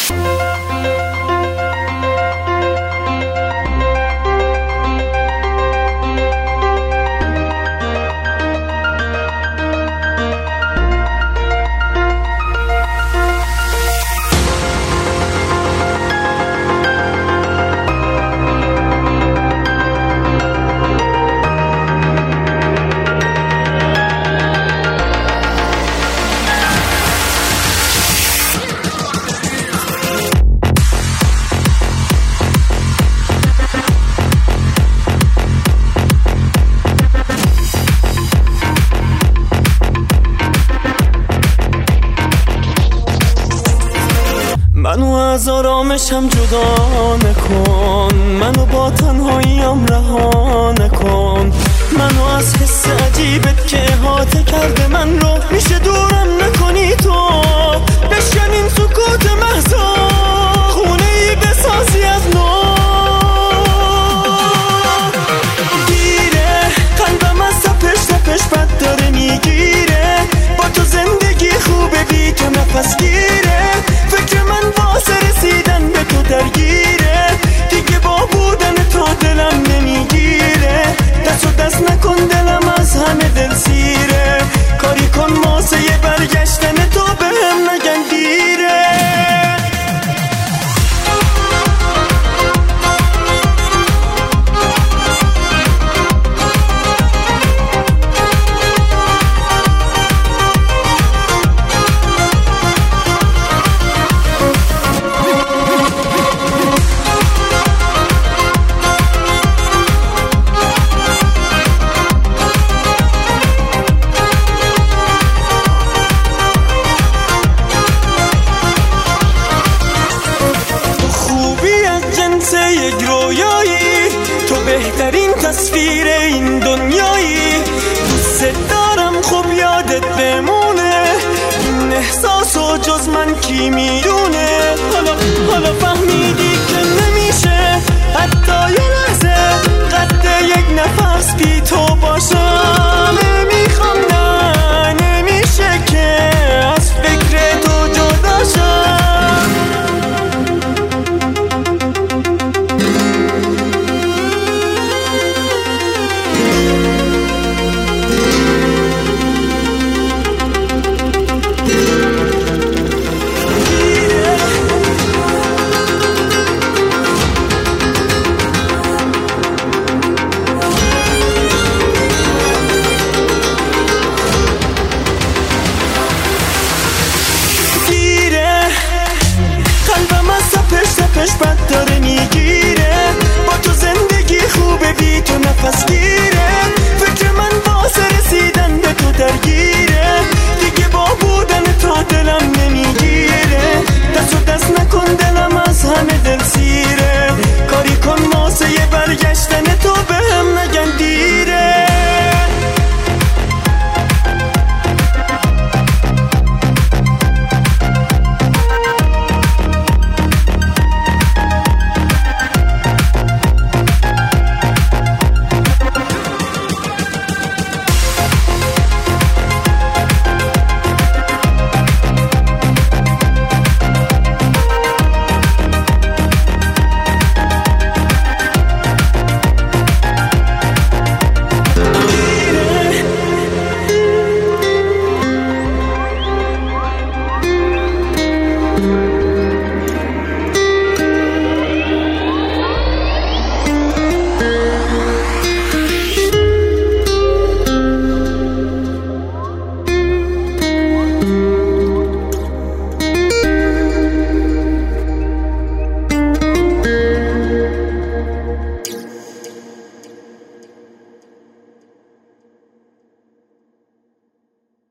منو از آرامشم جدا نکن، منو با تنهاییم رها نکن، منو از حس عجیبت که احاطه کرده من رو میشه دورم نکنی تو. بشکن این سکوت محضا، خونه ای بسازی از نو. گیره قلبم از سپش بد داره میگیره، با تو زندگی خوبه بی تو نفس گیره. فکر من واسه رسیدن به تو درگیره، دیگه با بودن تو دلم نمیگیره. دست و دست نکن دلم از همه دل سیره، کاری کن واسه یه برگشتن تو بهم نگن دیره. یک رویایی تو بهترین تصویر این دنیایی. دوست دارم خوب یادت بمونه، این احساسو جز من کی میدونه. حالا فهمیدی که نمیشه حتی یه لحظه قد یک نفس بی تو باشم. نمیخوام نه نمیشه که از فکر تو جدا شم. سپش بد داره میگیره، با تو زندگی خوبه بی تو نفس گیره. فکر من واسه رسیدن به تو درگیره.